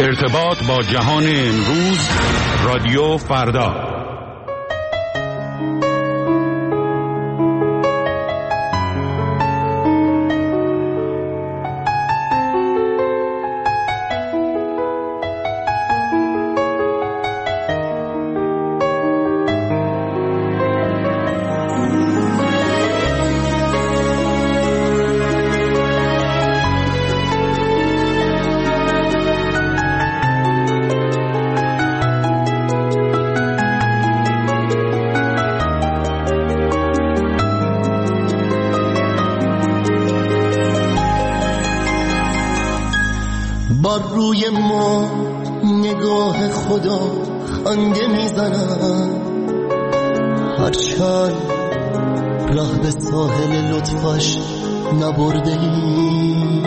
ارتباط با جهان امروز، رادیو فردا. بر روی ما نگاه خدا خنده میزند، هرچند راه به ساحل لطفش نبرده ایم،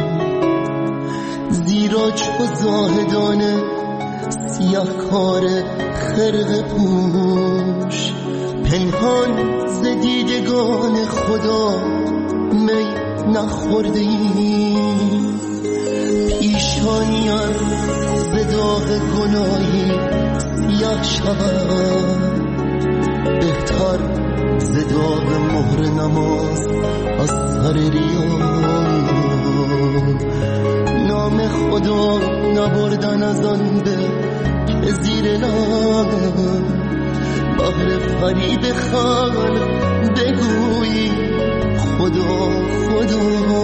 زیرا چو زاهدان سیاه کار خرقه پوش پنهان ز دیدگان خدا می نخورده ایم. پیشانیم ز داغ گناهی سیاه شود، بهتر ز داغ مهر نماز از سر ریان. نام خدا نبردن از آن به که زیر لب بهر فریب خلق بگویی خدا خدا.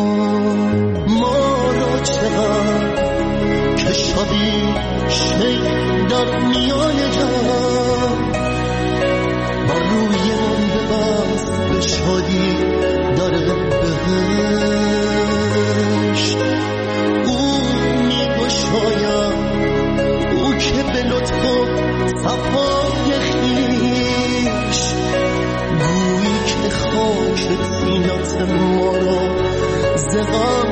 ما را چقدر که شبی شیخ در میان جمع بر روی من ببست به شادی در بهشت. او می گشاید، او که به لطف و صفای خویش گویی که خاک سینات ما را ز غم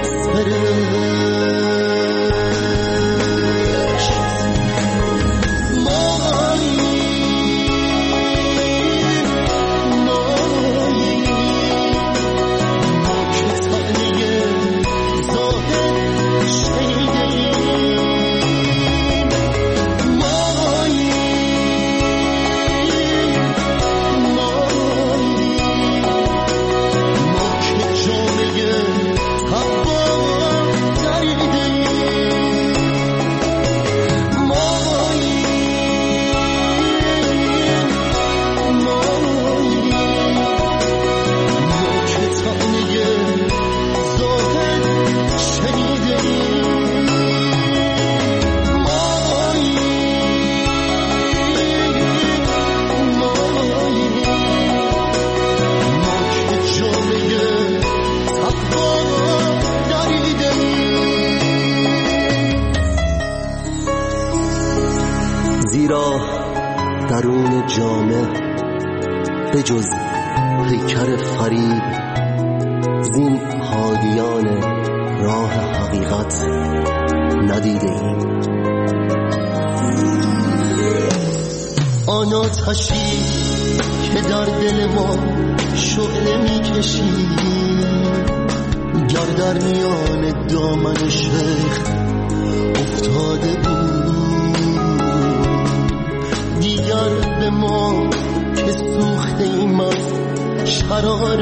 سرشت. ما که طعنه زاهد شنیدیم، ما که جامعه تقوا درون جامع به جز پیکر فریب زین حالیان راه حقیقت ندیده ایم. آن آتشی که در دل ما شعله میکشی گر در میان دامن شیخ افتاده بود، دیگر به ما که سوخته ایم از شرار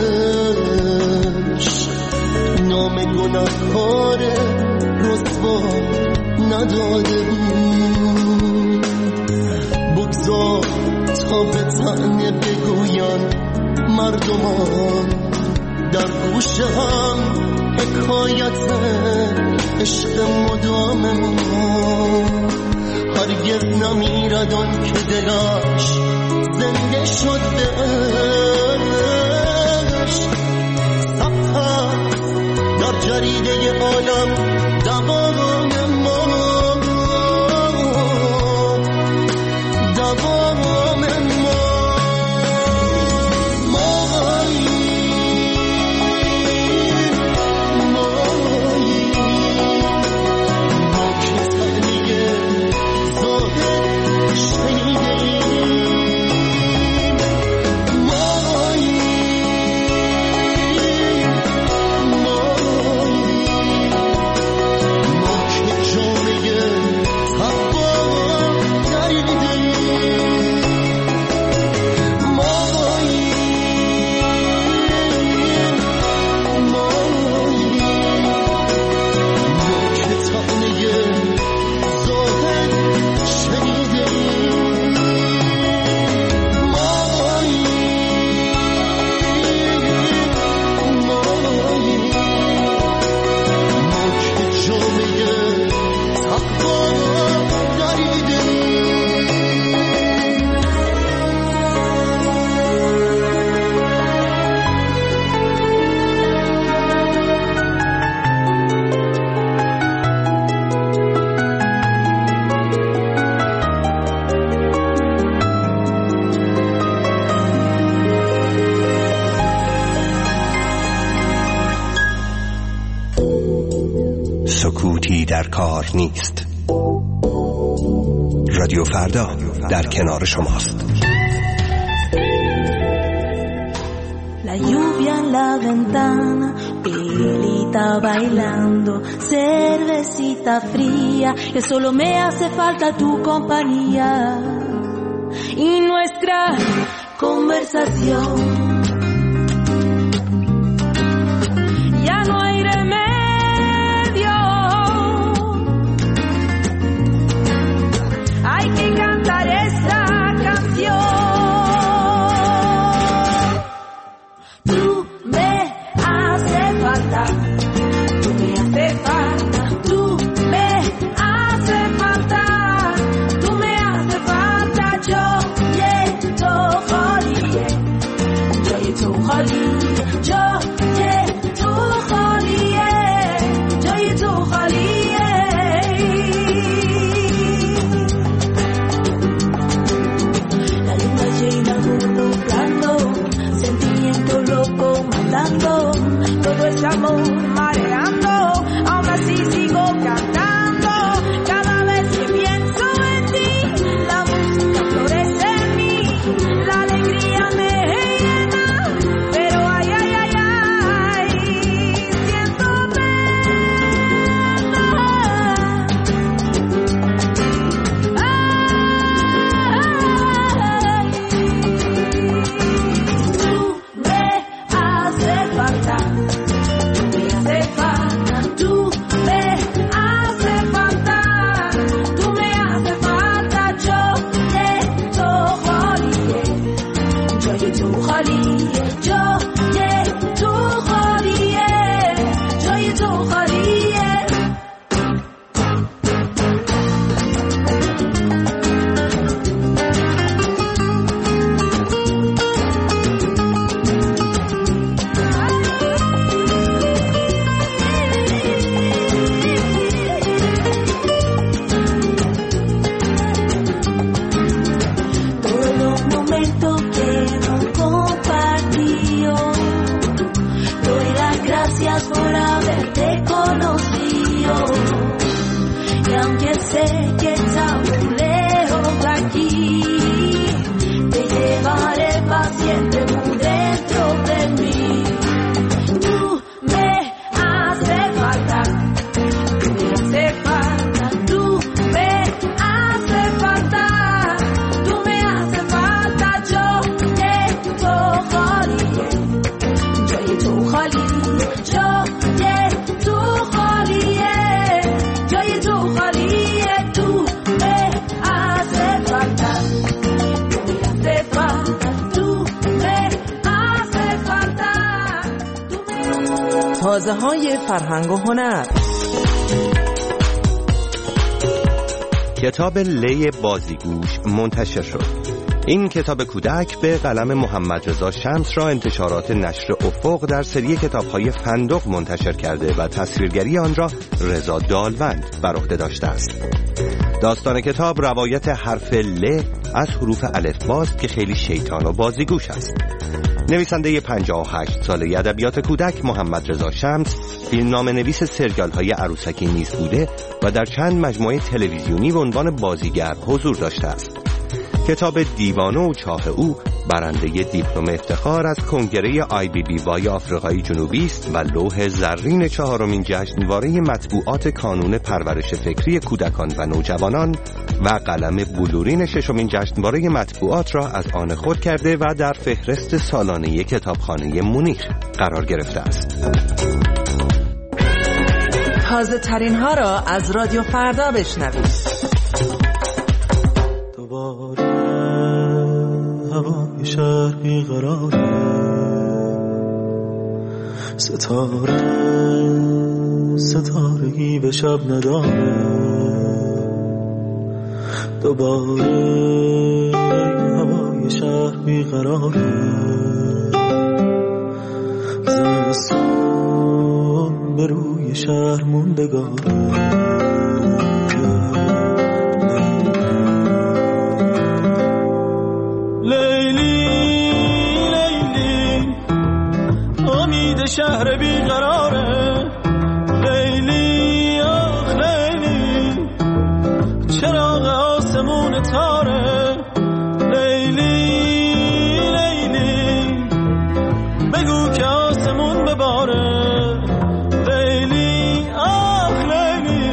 عشق نام گناهکار رسوا نداده بود. بگذار تا به طعنه بگوین مردمان در گوش هم حکایت عشق مدام ما. هرگز نمیرد آن که دلش زنده شد به عشق. صفحه در جریده عالم دوام ما، دوام ما. سکوتی در کار نیست. رادیو فردا در کنار شماست. La lluvia en la ventana, Pilita bailando, cervecita fría, que solo me hace falta tu compañía y nuestra conversación. Ya no hay remedio, hay que cantar esta canción. Todo es amor mareando, aún así sigo cantando. Cada vez que pienso en ti, la música florece en mí, la alegría me llena, pero ay, ay, ay, ay, siento pena. Tú me haces falta. حوزه‌های فرهنگ و هنر. کتاب لی بازیگوش منتشر شد. این کتاب کودک به قلم محمد رضا شمس را انتشارات نشر افق در سری کتاب‌های فندق منتشر کرده و تصویرگری آن را رضا دالوند بر عهده داشته است. داستان کتاب روایت حرف ل از حروف الفباست که خیلی شیطان و بازیگوش است. نویسنده 58 ساله ادبیات کودک محمد رضا شمس فیلمنامه‌نویس سریال‌های عروسکی نیز بوده و در چند مجموعه تلویزیونی به عنوان بازیگر حضور داشته است. کتاب دیوانه و چاه او برنده دیپلم افتخار از کنگره IBBY آفریقای جنوبی است و لوح زرین 4مین جشنواره مطبوعات کانون پرورش فکری کودکان و نوجوانان و قلم بلورین 6مین جشنواره مطبوعات را از آن خود کرده و در فهرست سالانه کتابخانه مونیخ قرار گرفته است. تازه ترین ها را از رادیو فردا بشنوید. دوباره هوای شهر بیقراره، ستارگی به شب نداره. دوباره هوای شهر بیقراره، زمستون به روی شهر موندگاره. شهر بیقراره، لیلی آسمون تاره. لیلی لیلی بگو که آسمون بباره. لیلی آخ لیلی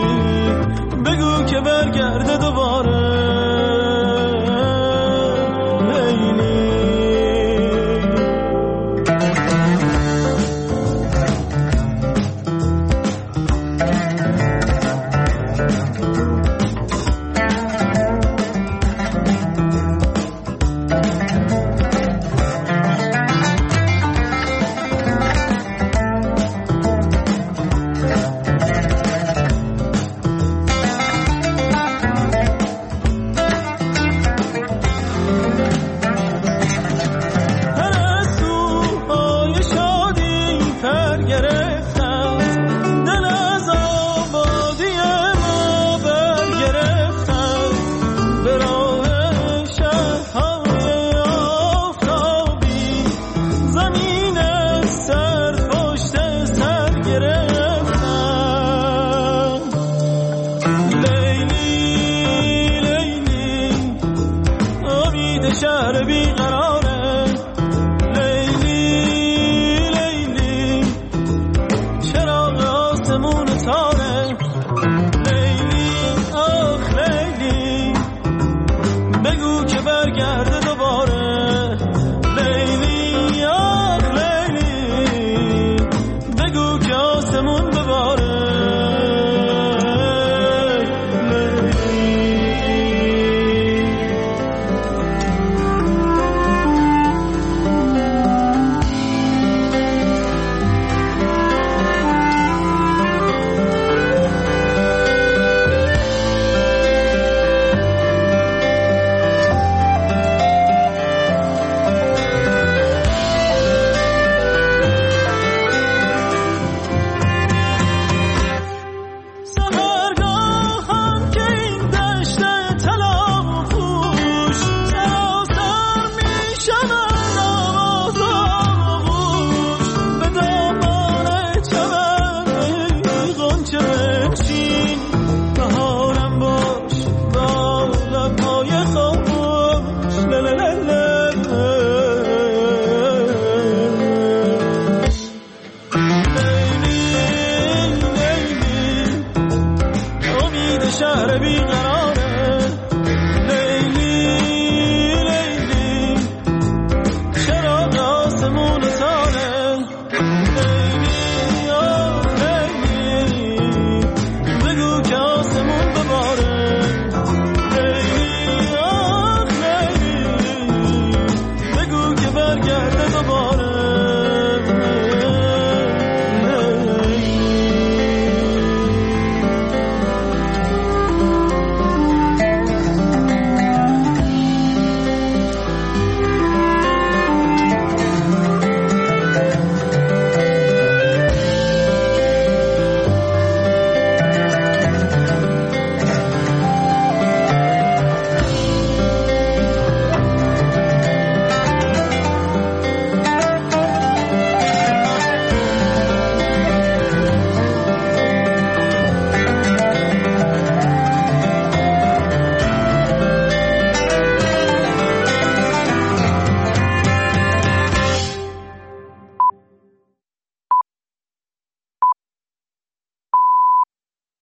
بگو که برگرده دوباره. شهر بی‌قرار